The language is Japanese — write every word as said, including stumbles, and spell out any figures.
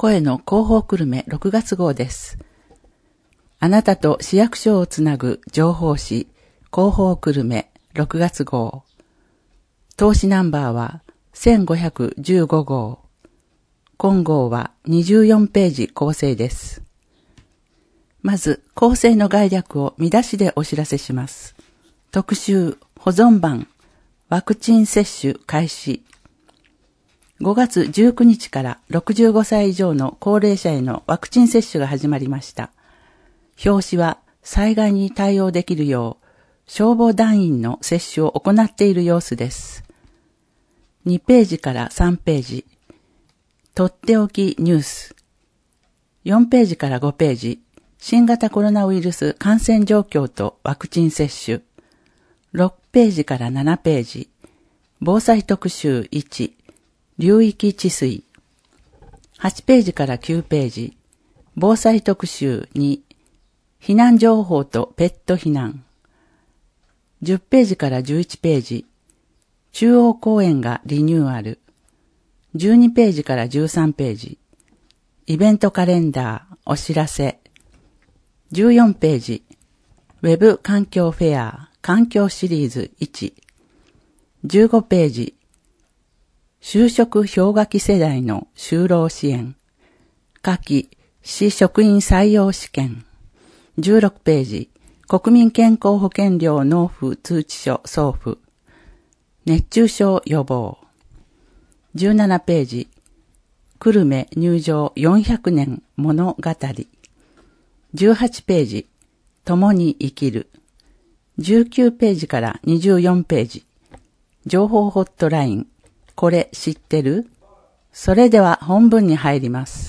声の広報久留米ろくがつ号です。あなたと市役所をつなぐ情報誌広報久留米ろくがつ号。投資ナンバーはせんごひゃくじゅうご号。今号はにじゅうよんページ構成です。まず構成の概略を見出しでお知らせします。特集保存版ワクチン接種開始。ごがつじゅうくにちからろくじゅうごさい以上の高齢者へのワクチン接種が始まりました。表紙は災害に対応できるよう消防団員の接種を行っている様子です。にページからさんページ、とっておきニュース。よんページからごページ、新型コロナウイルス感染状況とワクチン接種。ろくページからななページ、防災特集いち、流域治水。はちページからきゅうページ、防災特集に、避難情報とペット避難。じゅっページからじゅういちページ、中央公園がリニューアル。じゅうにページからじゅうさんページ、イベントカレンダー、お知らせ。じゅうよんページ、ウェブ環境フェア、環境シリーズいち。じゅうごページ、就職氷河期世代の就労支援。夏季市職員採用試験。じゅうろくページ、国民健康保険料納付通知書送付。熱中症予防。じゅうななページ、久留米入場よんひゃくねん物語。じゅうはちページ、共に生きる。じゅうきゅうページからにじゅうよんページ、情報ホットライン。これ知ってる？それでは本文に入ります。